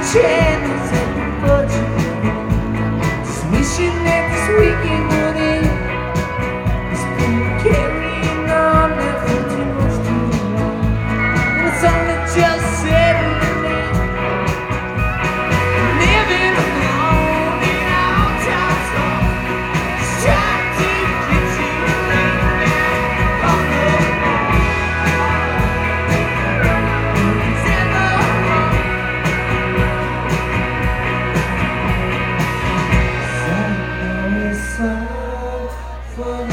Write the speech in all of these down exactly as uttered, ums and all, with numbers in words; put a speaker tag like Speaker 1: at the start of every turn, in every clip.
Speaker 1: channels at the budget. Just wishing that this weekend would end. It's been carrying on, nothing too much to learn. And it's only just settling in. Living alone in our town song. Just trying to get you right on the wall. It's in the wall. For the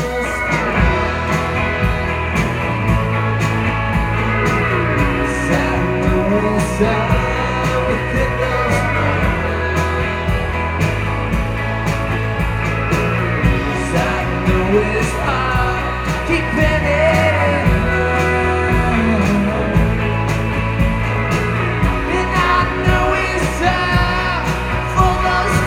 Speaker 1: it's hard, keeping it and I know it's hard for those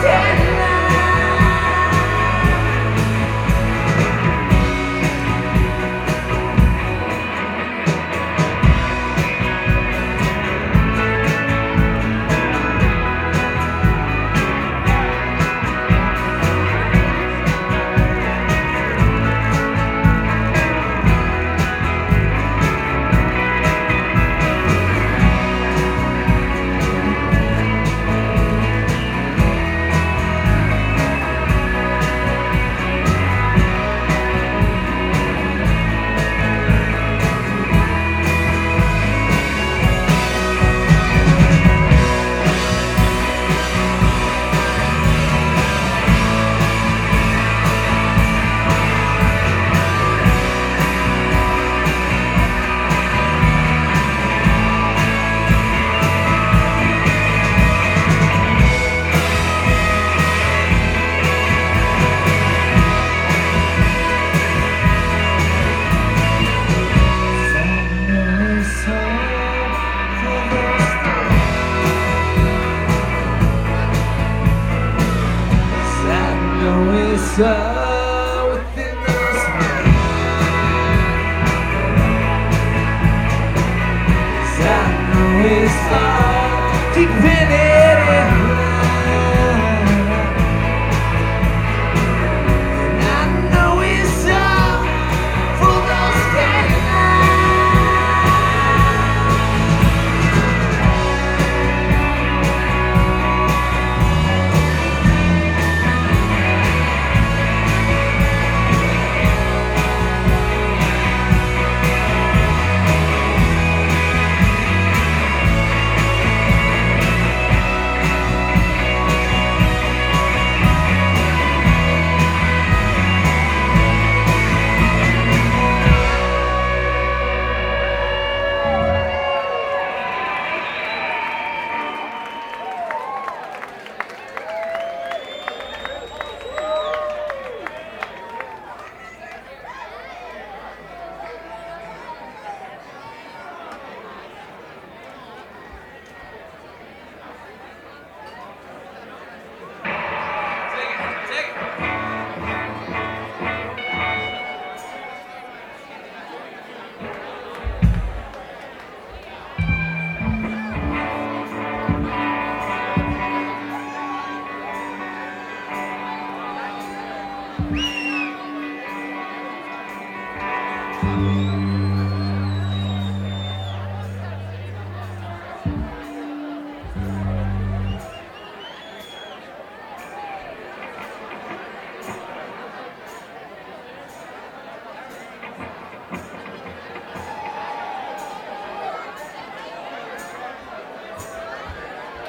Speaker 1: it's all within us. I know it's all deep in it.